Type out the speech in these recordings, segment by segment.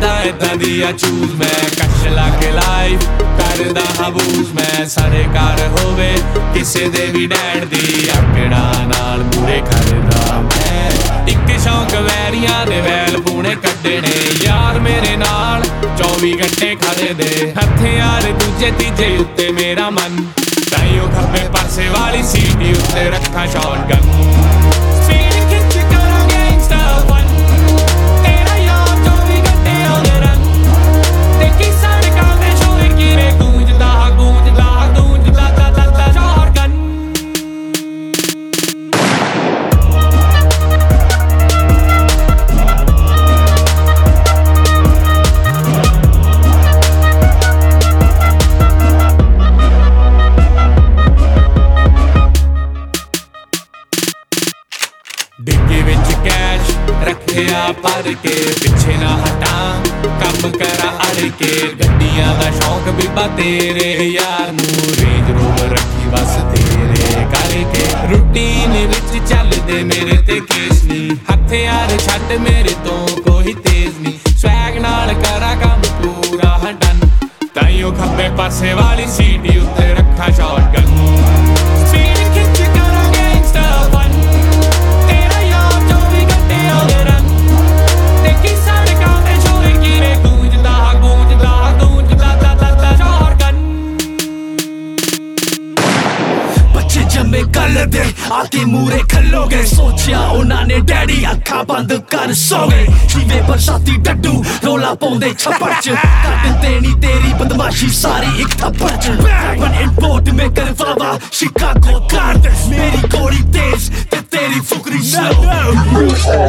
करदा इदां दी आ चूज मैं कश ला के लाइफ करदा हबूज मैं सारे घर होवे किसे दे भी डैड दी आकड़ा नाल मूरे करदा मैं इक शौक वैरियां दे वैल पूने कड्डने यार मेरे नाल 24 घंटे खड़े दे हथियार दूजे तीजे उत्ते मेरा मन ताइयों खब्बे पासे वाली सीटी उत्ते रखा शॉटगन स्पीड खिच करो गैंगस्टर वन तेरा यार 24 घंटे ऑन द रन देखी सड़कां ते शोर किवें गूंजदा दा शॉटगन डिग्गी विच कैश रखिया भर के पिछे ना हटा कम करा अड़ के गड्डियां दा शौक बीबा तेरे यार नू रेंज रोवर रखी बस तेरे करके रूटीन विच चलदे मेरे ते केस नी हथियार छड्ड मेरे तो कोई तेज नी स्वैग नाल करा कम पूरा डन ताइयों खब्बे पासे वाली सीटी उत्ते रखा शॉटगन स्पीड खिच करो गैंगस्टर वन तेरा यार 24 घंटे ऑन द रन देखी सड़कां ते शोर किवें गूंजदा शॉटगन बच्चे जम्मे कल दे आके मूरे खलोगे सोचिया उन्होंने डैडी अखा बंद कर सोगे जीवे बरसाती डड्डू रोला पौंदे छप्पड़ च कट देनी तेरी बदमाशी सारी एक थप्पड़ च वन इम्पोर्ट में कर वावा शिकागो कार मेरी गोली तेज ते तेरी फुकरी स्लो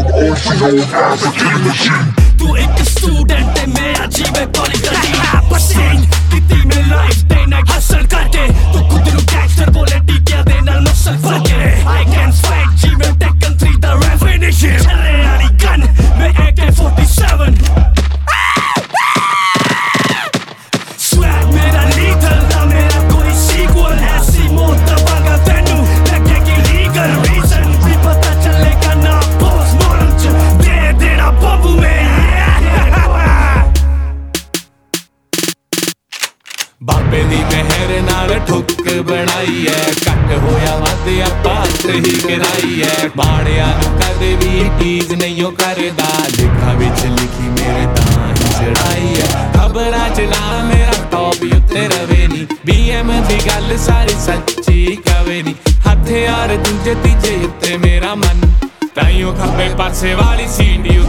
तू एक स्टूडेंट है मैं जीवे पॉलिटेक्निक पसीन कितनी में लाइफ देना हसल करके तू खुद नु गैंगस्टर बोले टीकिया दे नाल मसल फके I can fight जीवे टेकन 3 द रेफिनिशन चले वाली गन मैं AK-47 स्वैग मेरा लीथल दा मेरा कोई सीक्वल ऐसी मौत दबागा तेनू लगेगी लीगल रीजन भी पता चलेगा ना पोस्टमार्टम च दे देना बम्बू में बाबे दी मेहर नाल ठुक बनाई है कट होया वध आपात ही कराई है बाड़िया नू कदे भी टीज नहीं करदा लिखा विच लिखी मेरे तां ही चढ़ाई है खबरां च ना मेरा टॉप उत्ते रवे नी BM दी गल सारी सच्ची कवे नी हथियार दूजे तीजे उत्ते मेरा मन ताइयों खब्बे पासे वाली सीटी